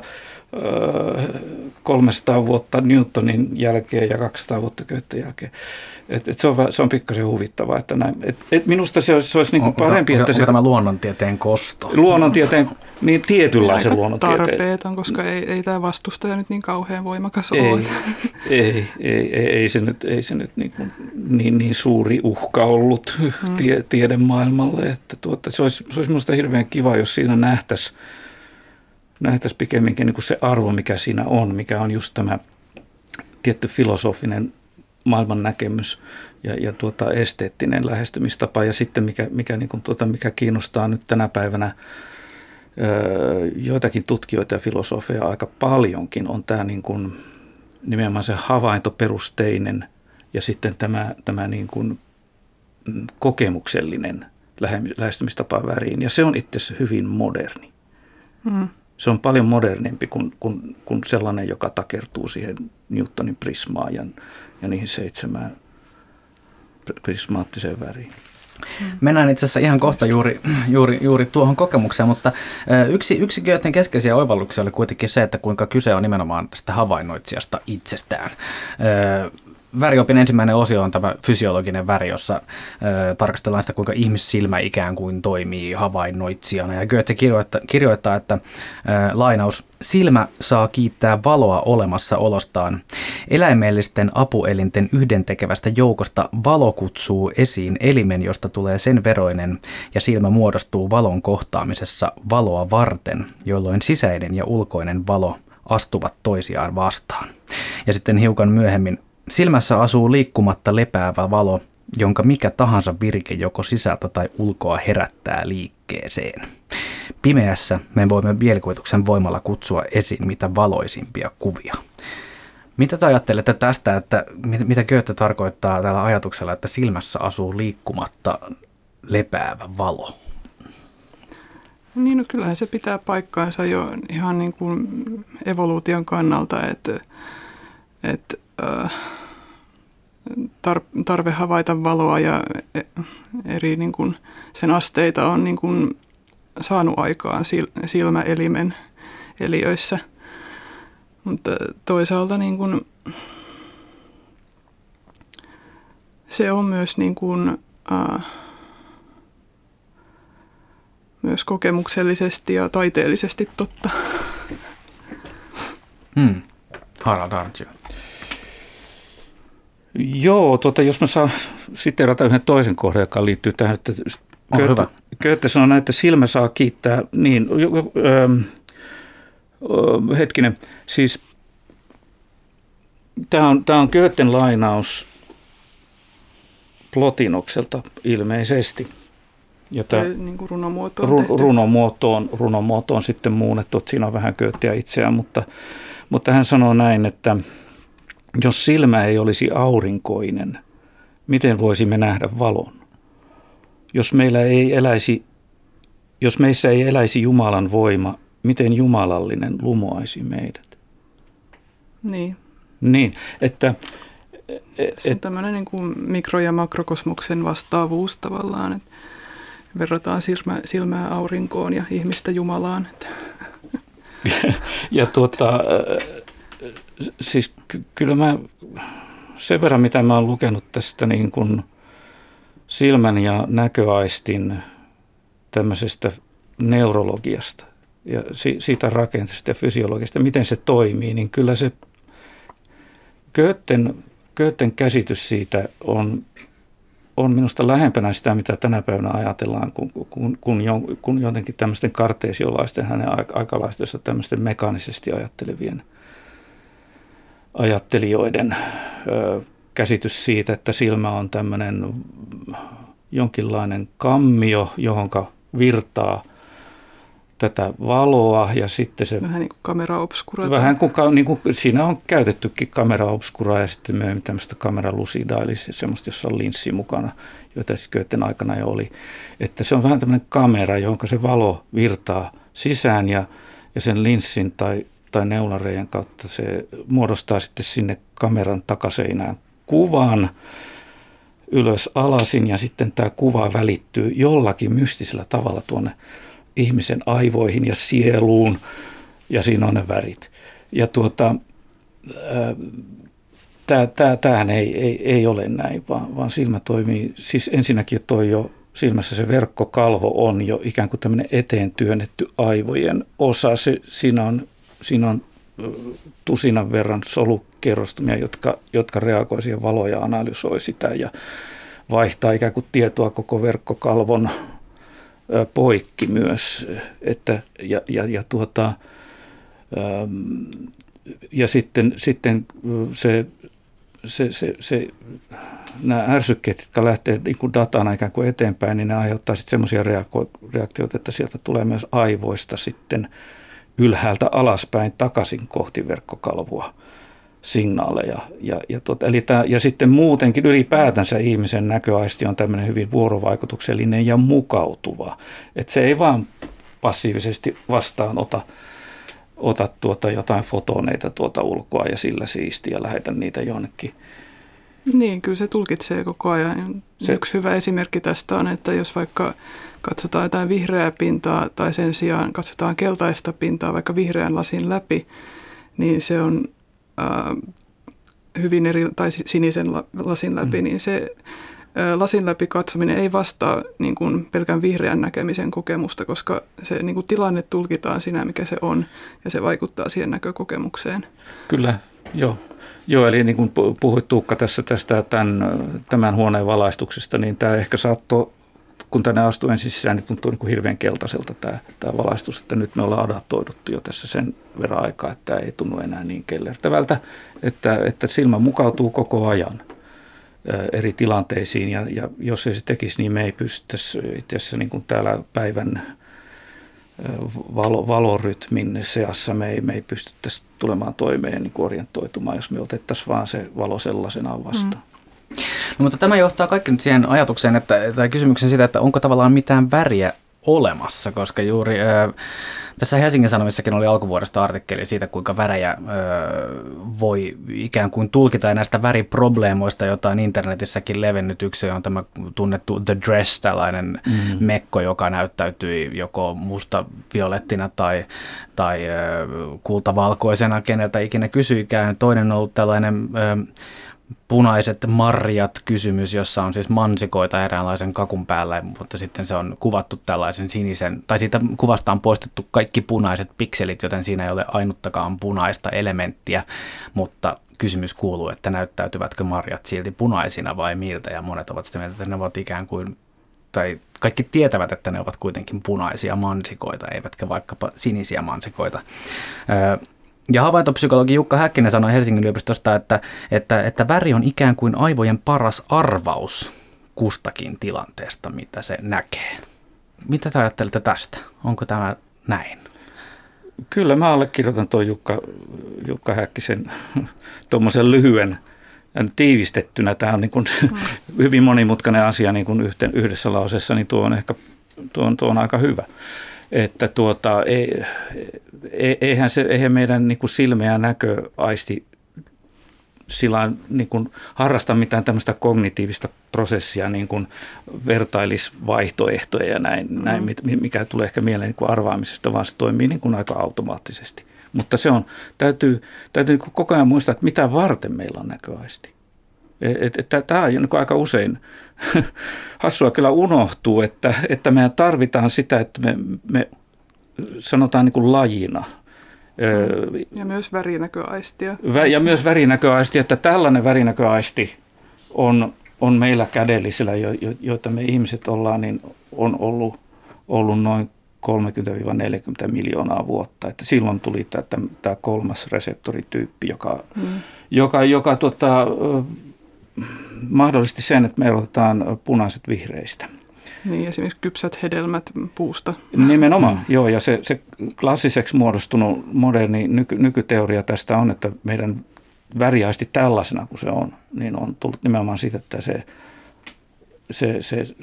300 vuotta Newtonin jälkeen ja 200 vuotta Goethen jälkeen. Se on pikkasen huvittavaa, että näin. Minusta se olisi niin kuin parempi, että se tämä luonnontieteen kosto. Luonnontieteen, niin tietynlaisen luonnontieteen. Tarpeeton, koska ei tämä vastustaja nyt niin kauhean voimakas ole. Ei se nyt niin suuri uhka ollut tiedemaailmalle, että se olisi minusta hirveän kiva, jos siinä nähtäisiin pikemminkin niin kuin se arvo, mikä siinä on, mikä on just tämä tietty filosofinen maailman näkemys ja esteettinen lähestymistapa. Ja sitten mikä kiinnostaa nyt tänä päivänä joitakin tutkijoita ja filosofeja aika paljonkin, on tämä niin kuin nimenomaan se havaintoperusteinen ja sitten tämä niin kuin kokemuksellinen lähestymistapa väriin. Ja se on itse asiassa hyvin moderni. Se on paljon modernimpi kuin sellainen, joka takertuu siihen Newtonin prismaan ja niihin 7 prismaattiseen väriin. Mennään itse asiassa ihan kohta juuri tuohon kokemukseen, mutta yksi Goethen keskeisiä oivalluksia oli kuitenkin se, että kuinka kyse on nimenomaan tästä havainnoitsijasta itsestään. Väriopin ensimmäinen osio on tämä fysiologinen väri, jossa tarkastellaan sitä, kuinka ihmissilmä ikään kuin toimii havainnoitsijana. Ja Goethe kirjoittaa, että lainaus, silmä saa kiittää valoa olemassaolostaan. Eläimellisten apuelinten yhdentekevästä joukosta valo kutsuu esiin elimen, josta tulee sen veroinen, ja silmä muodostuu valon kohtaamisessa valoa varten, jolloin sisäinen ja ulkoinen valo astuvat toisiaan vastaan. Ja sitten hiukan myöhemmin, silmässä asuu liikkumatta lepäävä valo, jonka mikä tahansa virke joko sisältä tai ulkoa herättää liikkeeseen. Pimeässä me voimme mielikuvituksen voimalla kutsua esiin mitä valoisimpia kuvia. Mitä te ajattelette tästä, että mitä Goethe tarkoittaa tällä ajatuksella, että silmässä asuu liikkumatta lepäävä valo? Niin, no kyllähän se pitää paikkaansa jo ihan niin kuin evoluution kannalta, että tarve havaita valoa ja eri niin kuin sen asteita on niin kuin saanut aikaan silmäelimen eliöissä. Mutta toisaalta niin kuin se on myös, niin kuin, myös kokemuksellisesti ja taiteellisesti totta. Harald Arntzio. Joo, jos mä saan siteerata yhden toisen kohdan, joka liittyy tähän, että Goethe sanoo näin, että silmä saa kiittää, niin, hetkinen, siis tämä on Goethen lainaus Plotinokselta ilmeisesti. Ja tämä niin kuin runomuotoon sitten muunnettu, että siinä on vähän Goethea itseään, mutta hän sanoo näin, että jos silmä ei olisi aurinkoinen, miten voisimme nähdä valon? Jos meissä ei eläisi Jumalan voima, miten jumalallinen lumoaisi meidät? Niin, että se on tämmöinen niin kuin mikro- ja makrokosmoksen vastaavuus tavallaan, että verrataan silmää aurinkoon ja ihmistä Jumalaan. Ja siis kyllä mä sen verran, mitä mä oon lukenut tästä niin kuin silmän ja näköaistin tämmöisestä neurologiasta ja siitä rakenteesta ja fysiologiasta, miten se toimii, niin kyllä se Goethen käsitys siitä on minusta lähempänä sitä, mitä tänä päivänä ajatellaan, kun jotenkin tämmöisten karteesiolaisten, hänen aikalaistensa tämmöisten mekaanisesti ajattelijoiden käsitys siitä, että silmä on tämmöinen jonkinlainen kammio, johonka virtaa tätä valoa ja sitten se... Vähän niin kuin camera obscura. Vähän niin kuin siinä on käytettykin camera obscura ja sitten myöhemmin tämmöistä camera lucida, eli semmoista, jossa on linssi mukana, joita Goethen aikana jo oli. Että se on vähän tämmöinen kamera, johon se valo virtaa sisään ja sen linssin tai neulareiden kautta se muodostaa sitten sinne kameran takaseinään kuvan ylös alasin ja sitten tämä kuva välittyy jollakin mystisellä tavalla tuonne ihmisen aivoihin ja sieluun ja siinä on ne värit. Ja tämähän ei ole näin, vaan silmä toimii, siis ensinnäkin silmässä se verkkokalvo on jo ikään kuin tämmöinen eteen työnnetty aivojen osa. Siinä on tusinan verran solukerrostumia, jotka reagoi siihen valoon ja analysoi sitä ja vaihtaa ikään kuin tietoa koko verkkokalvon poikki myös. Ja sitten nämä ärsykkeet, jotka lähtee niin kuin datana ikään kuin eteenpäin, niin ne aiheuttaa sitten semmoisia reaktioita, että sieltä tulee myös aivoista sitten ylhäältä alaspäin takaisin kohti verkkokalvoa signaaleja. Ja sitten muutenkin ylipäätänsä ihmisen näköaisti on tämmöinen hyvin vuorovaikutuksellinen ja mukautuva. Että se ei vaan passiivisesti vastaanota jotain fotoneita tuolta ulkoa ja sillä siistiä ja lähetä niitä Niin, kyllä se tulkitsee koko ajan. Yksi hyvä esimerkki tästä on, että jos vaikka katsotaan jotain vihreää pintaa tai sen sijaan katsotaan keltaista pintaa vaikka vihreän lasin läpi, niin se on hyvin eri, tai sinisen lasin läpi, niin se lasin läpi katsominen ei vastaa niin kuin pelkän vihreän näkemisen kokemusta, koska se niin kuin tilanne tulkitaan siinä, mikä se on, ja se vaikuttaa siihen näkökokemukseen. Kyllä, joo. Joo, eli niin kuin puhuit Tuukka tästä tämän huoneen valaistuksesta, niin tämä ehkä saattoi, kun tänne astui ensin sisään, niin tuntuu niin kuin hirveän keltaiselta tämä valaistus, että nyt me ollaan adaptoiduttu jo tässä sen verran aikaa, että tämä ei tunnu enää niin kellertävältä, että silmä mukautuu koko ajan eri tilanteisiin, ja jos ei se tekisi, niin me ei pystyttäisi itse asiassa niin kuin täällä päivän valorytmin seassa me ei pystyttäisi tulemaan toimeen niin kuin orientoitumaan, jos me otettaisiin vaan se valo sellaisenaan vastaan. No, mutta tämä johtaa kaikki nyt siihen ajatukseen, tai kysymyksen siitä, että onko tavallaan mitään väriä olemassa, koska juuri tässä Helsingin Sanomissakin oli alkuvuodesta artikkeli siitä, kuinka värejä voi ikään kuin tulkita, ja näistä väriprobleemoista, jota on internetissäkin levennyt. Yksi on tämä tunnettu The Dress, tällainen mekko, joka näyttäytyi joko musta-violettina tai kultavalkoisena, keneltä ikinä kysyikään. Toinen on ollut tällainen punaiset marjat -kysymys, jossa on siis mansikoita eräänlaisen kakun päällä, mutta sitten se on kuvattu tällaisen sinisen, tai siitä kuvasta on poistettu kaikki punaiset pikselit, joten siinä ei ole ainuttakaan punaista elementtiä, mutta kysymys kuuluu, että näyttäytyvätkö marjat silti punaisina vai miltä, ja monet ovat sitä mieltä, että ne ovat ikään kuin, tai kaikki tietävät, että ne ovat kuitenkin punaisia mansikoita, eivätkä vaikkapa sinisiä mansikoita. Ja havaintopsykologi Jukka Häkkinen sanoi Helsingin yliopistosta, että väri on ikään kuin aivojen paras arvaus kustakin tilanteesta, mitä se näkee. Mitä te ajattelette tästä? Onko tämä näin? Kyllä mä allekirjoitan tuon Jukka Häkkisen tuommoisen lyhyen tiivistettynä. Tämä on niin kuin hyvin monimutkainen asia niin kuin yhdessä lauseessa, niin tuo on aika hyvä. Että eihän meidän niin kuin silmä- ja näköaisti sillä niin kuin harrasta mitään tämmöistä kognitiivista prosessia, niin kuin vertailisvaihtoehtoja ja näin, mikä tulee ehkä mieleen niin kuin arvaamisesta, vaan se toimii niin kuin aika automaattisesti. Mutta täytyy niin kuin koko ajan muistaa, että mitä varten meillä on näköaisti. Tämä on niin kuin aika usein hassua kyllä unohtuu, että me tarvitaan sitä, että me sanotaan niin kuin lajina. Ja myös värinäköaistia. Ja myös värinäköaisti, että tällainen värinäköaisti on meillä kädellisillä, joita me ihmiset ollaan, niin on ollut noin 30-40 miljoonaa vuotta. Että silloin tuli tämä kolmas reseptorityyppi, joka mahdollisti sen, että me erotetaan punaiset vihreistä. Niin, esimerkiksi kypsät hedelmät puusta. Nimenomaan, joo, ja se klassiseksi muodostunut moderni nykyteoria tästä on, että meidän väriaisti tällaisena kuin se on, niin on tullut nimenomaan siitä, että se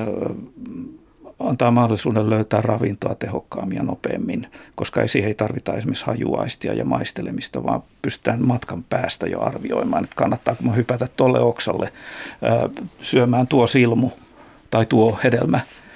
antaa mahdollisuuden löytää ravintoa tehokkaammin ja nopeammin, koska siihen ei tarvita esimerkiksi hajuaistia ja maistelemista, vaan pystytään matkan päästä jo arvioimaan, että kannattaako mä hypätä tuolle oksalle syömään tuo silmu tai tuo hedelmä.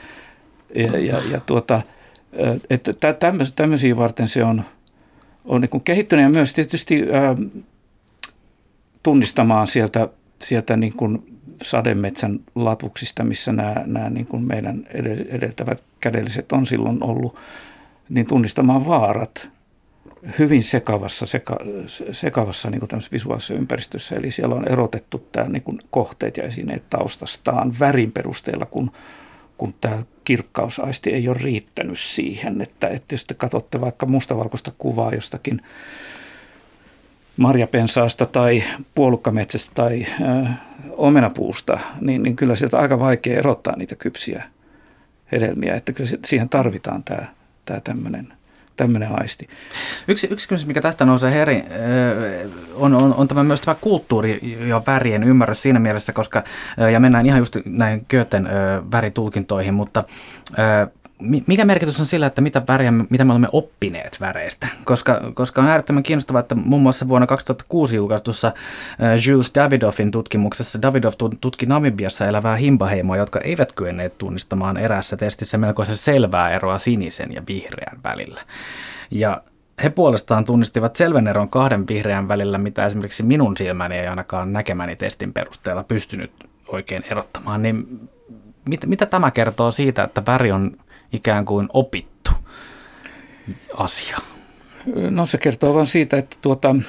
Että tämmöisiä varten se on niin kuin kehittynyt, ja myös tietysti tunnistamaan sieltä niin kuin sademetsän latvuksista, missä nämä niin kuin meidän edeltävät kädelliset on silloin ollut, niin tunnistamaan vaarat hyvin sekavassa niin kuin tämmöisessä visuaalisessa ympäristössä. Eli siellä on erotettu tämä niin kuin kohteet ja esineet taustastaan värin perusteella, kun tämä kirkkausaisti ei ole riittänyt siihen. Että jos te katsotte vaikka mustavalkoista kuvaa jostakin marjapensaasta tai puolukkametsästä tai omenapuusta, niin kyllä sieltä aika vaikea erottaa niitä kypsiä hedelmiä, että kyllä siihen tarvitaan tämä tämmöinen aisti. Yksi kysymys, mikä tästä nousee on tämä myös tämä kulttuuri ja värien ymmärrys siinä mielessä, koska, ja mennään ihan just näihin Goethen väritulkintoihin, mutta mikä merkitys on sillä, että mitä me olemme oppineet väreistä? Koska on äärettömän kiinnostavaa, että muun muassa vuonna 2006 julkaistussa Jules Davidoffin tutkimuksessa Davidoff tutki Namibiassa elävää himbaheimoa, jotka eivät kyenneet tunnistamaan eräässä testissä melkoisen selvää eroa sinisen ja vihreän välillä. Ja he puolestaan tunnistivat selvän eron kahden vihreän välillä, mitä esimerkiksi minun silmäni ei ainakaan näkemäni testin perusteella pystynyt oikein erottamaan. Niin mitä tämä kertoo siitä, että väri on ikään kuin opittu asia? No se kertoo vain siitä, että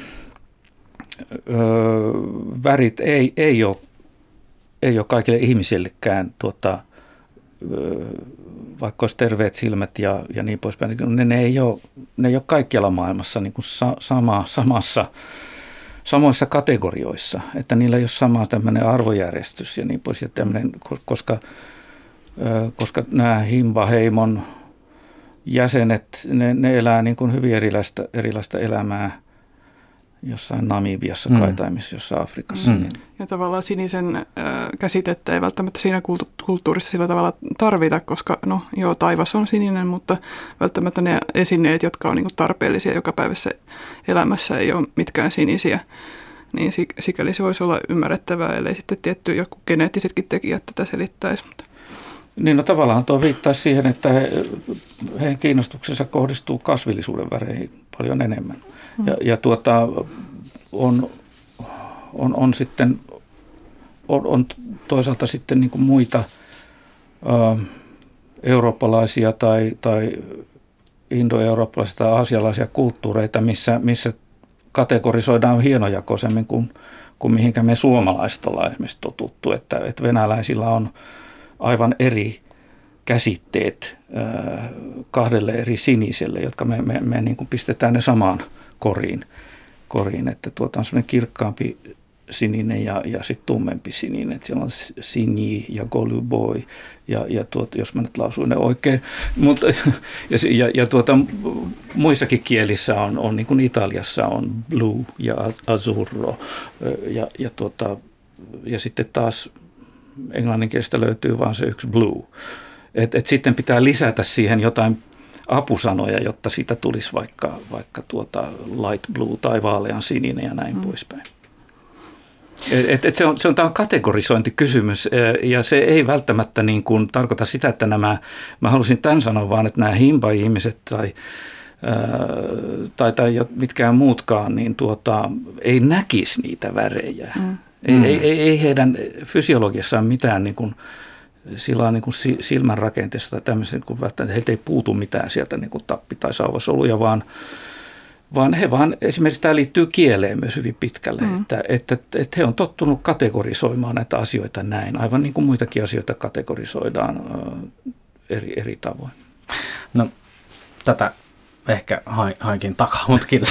värit ei ole kaikille ihmisillekään, vaikka olisi terveet silmät ja niin poispäin, ne ei ole kaikkialla maailmassa niin kuin samoissa kategorioissa, että niillä ei ole sama tämmöinen arvojärjestys ja niin pois, ja tämmöinen, koska nämä himbaheimon jäsenet, ne elää niin kuin hyvin erilaista elämää jossain Namibiassa kai tai missä jossain Afrikassa. Niin. Ja tavallaan sinisen käsitettä ei välttämättä siinä kulttuurissa sillä tavalla tarvita, koska taivas on sininen, mutta välttämättä ne esineet, jotka on niin kuin tarpeellisia jokapäiväisessä elämässä, ei ole mitkään sinisiä. Niin sikäli se voisi olla ymmärrettävää, ellei sitten tietty joku geneettisetkin tekijät tätä selittäisi. Niin, no tavallaan tuo viittaisi siihen, että heidän kiinnostuksensa kohdistuu kasvillisuuden väreihin paljon enemmän. Ja on sitten on toisaalta sitten niin kuin muita eurooppalaisia tai indoeurooppalaisia tai aasialaisia kulttuureita, missä kategorisoidaan hienojakoisemmin kuin mihinkä me suomalaiset ollaan esimerkiksi totuttu, että venäläisillä on aivan eri käsitteet kahdelle eri siniselle, jotka me niin kuin pistetään ne samaan koriin, että on semmoinen kirkkaampi sininen ja sitten tummempi sininen, että siellä on sinji ja goluboi ja jos mä nyt lausuin ne oikein, mutta muissakin kielissä on niin kuin Italiassa on blue ja azzurro ja sitten taas englanninkielistä löytyy vaan se yksi blue. Et sitten pitää lisätä siihen jotain apusanoja, jotta siitä tulisi vaikka light blue tai vaalean sininen ja näin poispäin. Se on tämä kategorisointikysymys ja se ei välttämättä niin kuin tarkoita sitä, että mä halusin tämän sanoa vaan, että nämä himba-ihmiset tai mitkään muutkaan niin ei näkisi niitä värejä. Ei heidän fysiologiassaan mitään niin kuin, sillä niin kuin silmän rakenteesta tai tämmöisen, kun välttämättä heiltä ei puutu mitään sieltä niin kuin tappi- tai sauvasoluja, vaan he vaan, esimerkiksi tämä liittyy kieleen myös hyvin pitkälle, että he on tottunut kategorisoimaan näitä asioita näin, aivan niin kuin muitakin asioita kategorisoidaan eri tavoin. No, tätä ehkä hainkin takaa, mutta kiitos.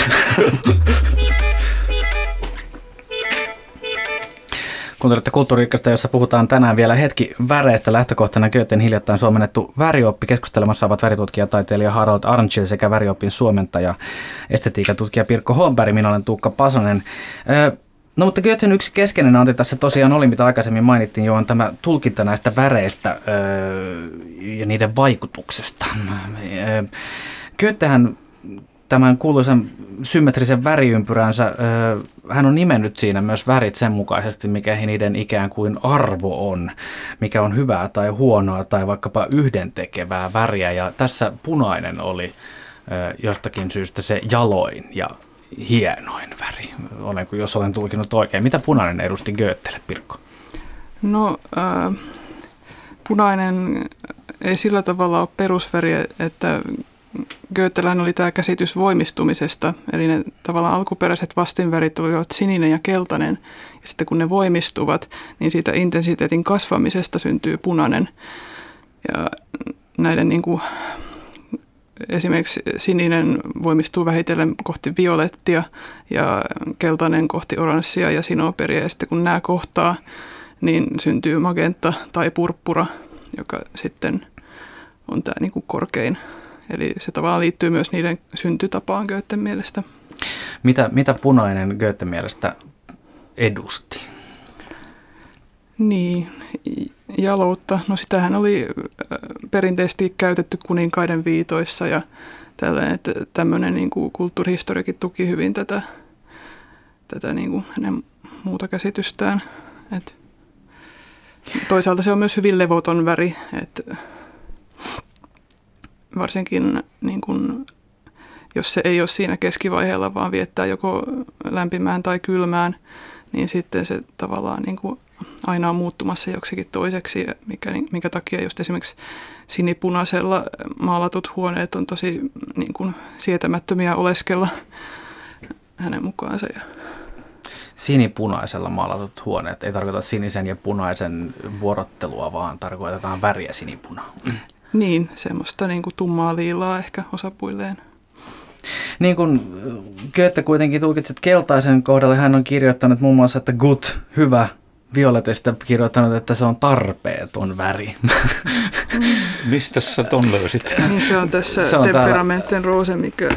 Kuuntelette Kulttuuri-ykköstä, jossa puhutaan tänään vielä hetki väreistä. Lähtökohtana Goethen hiljattain suomennettu värioppi. Keskustelemassa ovat väritutkijataiteilija Harald Arnchiel sekä väriopin suomentaja estetiikatutkija Pirkko Holmberg. Minä olen Tuukka Pasanen. No mutta Goethen yksi keskeinen anti tässä tosiaan oli, mitä aikaisemmin mainittiin jo, on tämä tulkinta näistä väreistä ja niiden vaikutuksesta. Goethehän tämän kuuluisen symmetrisen väriympyränsä, hän on nimennyt siinä myös värit sen mukaisesti, mikä niiden ikään kuin arvo on, mikä on hyvää tai huonoa tai vaikkapa yhdentekevää väriä. Ja tässä punainen oli jostakin syystä se jaloin ja hienoin väri, jos olen tulkinut oikein. Mitä punainen edusti Goethelle, Pirkko? No, punainen ei sillä tavalla ole perusväri, että Goethellähän oli tämä käsitys voimistumisesta, eli ne tavallaan alkuperäiset vastinvärit olivat sininen ja keltainen, ja sitten kun ne voimistuvat, niin siitä intensiteetin kasvamisesta syntyy punainen. Ja näiden niin kuin, esimerkiksi sininen voimistuu vähitellen kohti violettia ja keltainen kohti oranssia ja sinoperia, ja sitten kun nämä kohtaa, niin syntyy magenta tai purppura, joka sitten on tämä niin kuin korkein. Eli se tavallaan liittyy myös niiden syntytapaan Goethen mielestä. Mitä punainen Goethen mielestä edusti? Niin, jaloutta. No sitähän oli perinteisesti käytetty kuninkaiden viitoissa ja tällainen, että tämmöinen niin kuin kulttuurihistoriakin tuki hyvin tätä niin kuin hänen muuta käsitystään. Et toisaalta se on myös hyvin levoton väri, että varsinkin niin kuin, jos se ei ole siinä keskivaiheella, vaan viettää joko lämpimään tai kylmään, niin sitten se tavallaan niin kuin aina on muuttumassa joksikin toiseksi, minkä takia just esimerkiksi sinipunaisella maalatut huoneet on tosi niin kuin sietämättömiä oleskella hänen mukaansa. Sinipunaisella maalatut huoneet ei tarkoita sinisen ja punaisen vuorottelua, vaan tarkoitetaan väriä sinipunaa. Niin, semmoista niin kuin tummaa liilaa ehkä osapuilleen. Niin kuin Goethe kuitenkin tulkitset keltaisen kohdalle, hän on kirjoittanut muun muassa, että good, hyvä, violetista kirjoittanut, että se on tarpeeton väri. Mistä sä ton löysit? Niin se on tässä Temperamentten Rose, mikä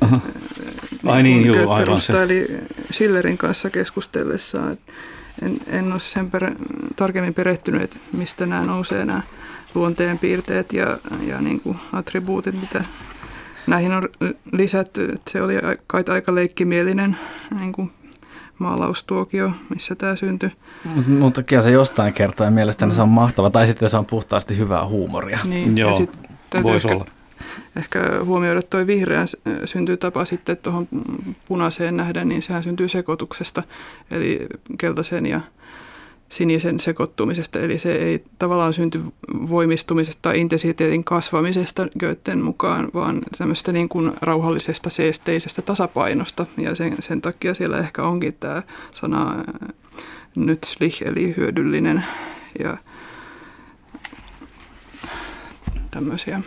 Goethe rustaili Schillerin kanssa keskustellessaan. En ole sen tarkemmin perehtynyt, että mistä nämä nousee nämä luonteenpiirteet ja niin kuin attribuutit, mitä näihin on lisätty. Että se oli aika leikkimielinen niin kuin maalaustuokio, missä tämä syntyi. Mutta kyllä se jostain kertoo ja mielestäni se on mahtava, tai sitten se on puhtaasti hyvää huumoria. Niin, joo, voisi olla. Ehkä huomioida tuo vihreän syntytapa sitten tuohon punaiseen nähden, niin sehän syntyy sekoituksesta, eli keltaisen ja sinisen sekoittumisesta, eli se ei tavallaan synty voimistumisesta tai intensiteetin kasvamisesta Goethen mukaan, vaan tämmöistä niin kuin rauhallisesta seesteisestä tasapainosta, ja sen takia siellä ehkä onkin tämä sana nützlich, eli hyödyllinen, ja tämmöisiä.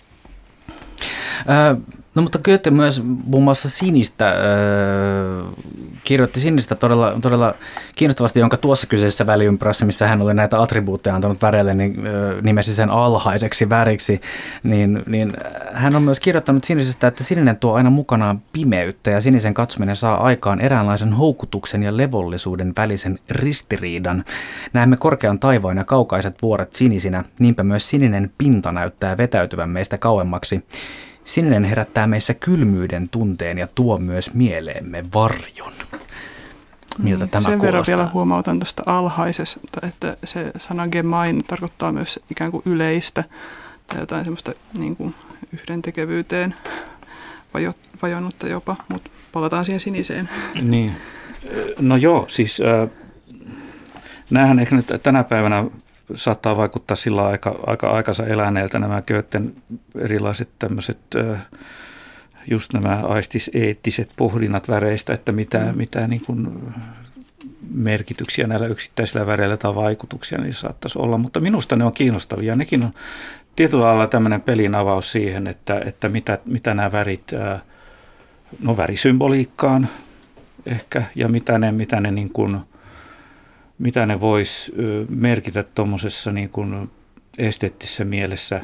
No mutta Goethe myös muun muassa sinistä, kirjoitti sinistä todella kiinnostavasti, jonka tuossa kyseisessä väliympyrässä, missä hän oli näitä attribuutteja antanut väreille, niin nimesi sen alhaiseksi väriksi, niin hän on myös kirjoittanut sinisestä, että sininen tuo aina mukanaan pimeyttä ja sinisen katsominen saa aikaan eräänlaisen houkutuksen ja levollisuuden välisen ristiriidan. Näemme korkean taivaan ja kaukaiset vuoret sinisinä, niinpä myös sininen pinta näyttää vetäytyvän meistä kauemmaksi. Sininen herättää meissä kylmyyden tunteen ja tuo myös mieleemme varjon. Miltä tämä sen kuulostaa? verran vielä huomautan tuosta alhaisesta, että se sana gemein tarkoittaa myös ikään kuin yleistä tai jotain semmoista niin kuin yhdentekevyyteen vajonnutta jopa, mutta palataan siihen siniseen. Niin. No joo, siis näähän ehkä nyt tänä päivänä saattaa vaikuttaa sillä aika aikansa eläneeltä nämä Goethen erilaiset tämmöiset just nämä aistiseettiset pohdinnat väreistä, että mitä niin kuin merkityksiä näillä yksittäisillä väreillä tai vaikutuksia niissä saattaisi olla, mutta minusta ne on kiinnostavia. Nekin on tietyllä lailla tämmöinen pelin avaus siihen, että mitä nämä värit, no värisymboliikkaan ehkä, ja mitä ne niin kuin mitä ne vois merkitä tuommoisessa niin kuin esteettisessä mielessä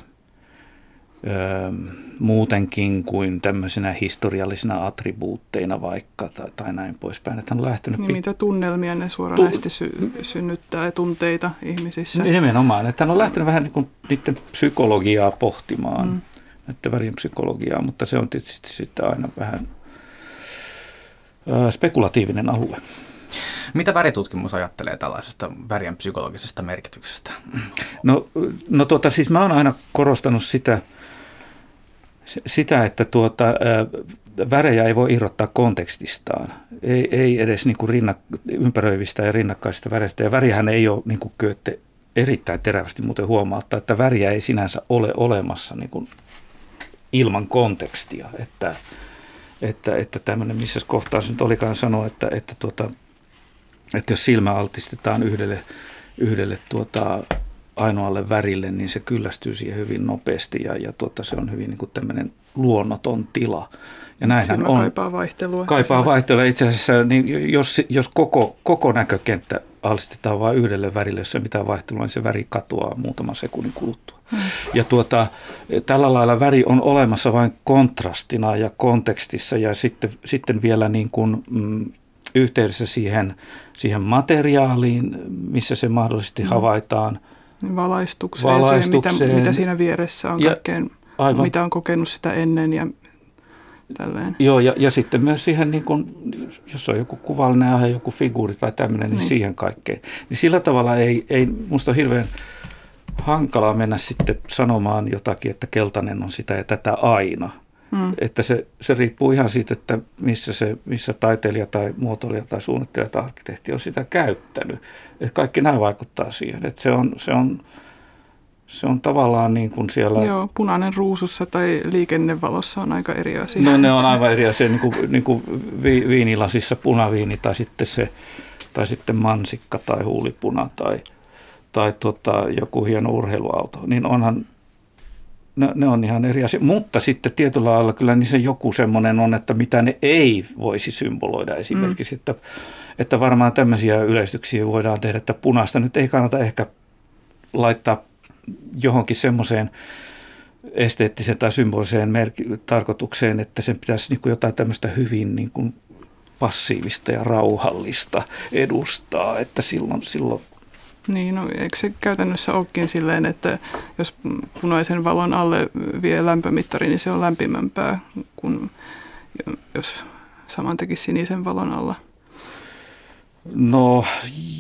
muutenkin kuin tämmöisenä historiallisina attribuutteina vaikka tai näin poispäin. Että on lähtenyt niin mitä tunnelmia ne suoranaisesti synnyttää ja tunteita ihmisissä. Nimenomaan, että hän on lähtenyt vähän niin kuin niiden psykologiaa pohtimaan, näiden värien psykologiaa, mutta se on tietysti sitten aina vähän spekulatiivinen alue. Mitä väritutkimus ajattelee tällaisesta värien psykologisesta merkityksestä? No siis mä oon aina korostanut sitä että värejä ei voi irrottaa kontekstistaan. Ei edes niin kuin ympäröivistä ja rinnakkaisista väreistä. Ja värihän ei ole, niin kuin Goethe erittäin terävästi muuten huomauttaa, että väriä ei sinänsä ole olemassa niin kuin ilman kontekstia. Että tämmöinen, missä kohtaa se nyt olikaan sanoa, että jos silmä altistetaan yhdelle ainoalle värille, niin se kyllästyy siihen hyvin nopeasti ja se on hyvin niin kuin tämmöinen luonnoton tila. Ja näinhän on. Kaipaa vaihtelua. Kaipaa vaihtelua. Itse asiassa niin jos koko näkökenttä alistetaan vain yhdelle värille, jos ei mitään vaihtelua, niin se väri katoaa muutaman sekunnin kuluttua. Ja tällä lailla väri on olemassa vain kontrastina ja kontekstissa ja sitten vielä niin kuin yhteydessä siihen materiaaliin, missä se mahdollisesti havaitaan, Valaistukseen. Mitä siinä vieressä on kaikkeen, mitä on kokenut sitä ennen ja tälleen. Joo, ja sitten myös siihen, niin kun, jos on joku kuvallinen aihe, joku figuuri tai tämmöinen, niin siihen kaikkeen. Niin sillä tavalla ei musta on hirveän hankalaa mennä sitten sanomaan jotakin, että keltainen on sitä ja tätä aina. Että se riippuu ihan siitä, että missä taiteilija tai muotoilija tai suunnittelija tai arkkitehti on sitä käyttänyt. Että kaikki nämä vaikuttaa siihen. Että se on tavallaan niin kuin siellä... Joo, punainen ruusussa tai liikennevalossa on aika eri asia. No ne on aivan eri asia, niin kuin viinilasissa punaviini tai sitten mansikka tai huulipuna tai joku hieno urheiluauto. Niin onhan, ne on ihan eri asia. Mutta sitten tietyllä lailla kyllä niin se joku semmoinen on, että mitä ne ei voisi symboloida esimerkiksi. Että varmaan tämmöisiä yleistyksiä voidaan tehdä, että punaista nyt ei kannata ehkä laittaa johonkin semmoiseen esteettiseen tai symboliseen tarkoitukseen, että sen pitäisi niin kuin jotain tämmöistä hyvin niin kuin passiivista ja rauhallista edustaa, että silloin... Niin, no eikö se käytännössä olekin silleen, että jos punaisen valon alle vie lämpömittari, niin se on lämpimämpää kuin jos saman tekisi sinisen valon alla? No...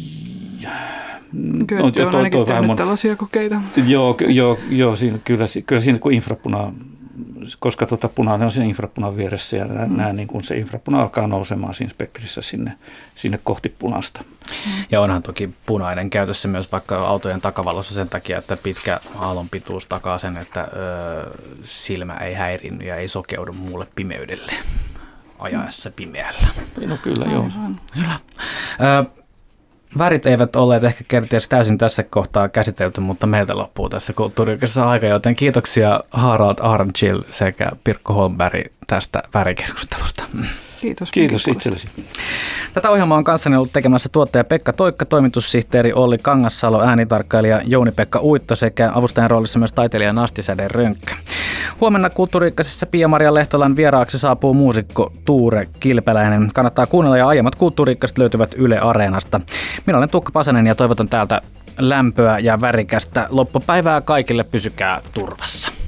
Goethe on ainakin tehnyt tällaisia kokeita. Joo kyllä siinä kun infrapuna, koska punainen on siinä infrapunan vieressä ja niin kun se infrapuna alkaa nousemaan siinä spektrissä sinne kohti punaista. Ja onhan toki punainen käytössä myös vaikka autojen takavalossa sen takia, että pitkä aallonpituus takaa sen, että silmä ei häirinny ja ei sokeudu muulle pimeydelle ajaessa pimeällä. No kyllä, joo. Kyllä. Värit eivät olleet ehkä kenties täysin tässä kohtaa käsitelty, mutta meiltä loppuu tässä kulttuuriykkösessä aika, joten kiitoksia Harald Arnchill sekä Pirkko Holmberg tästä värikeskustelusta. Kiitos itsellesi. Tätä ohjelmaa on kanssani ollut tekemässä tuottaja Pekka Toikka, toimitussihteeri Olli Kangassalo, äänitarkkailija Jouni-Pekka Uitto sekä avustajan roolissa myös taiteilija Nasti-Säde Rönkkö. Huomenna Kulttuuri-ykkösessä Pia-Maria Lehtolan vieraaksi saapuu muusikko Tuure Kilpeläinen. Kannattaa kuunnella ja aiemmat Kulttuuri-ykköset löytyvät Yle Areenasta. Minä olen Tuukka Pasanen ja toivotan täältä lämpöä ja värikästä loppupäivää kaikille. Pysykää turvassa.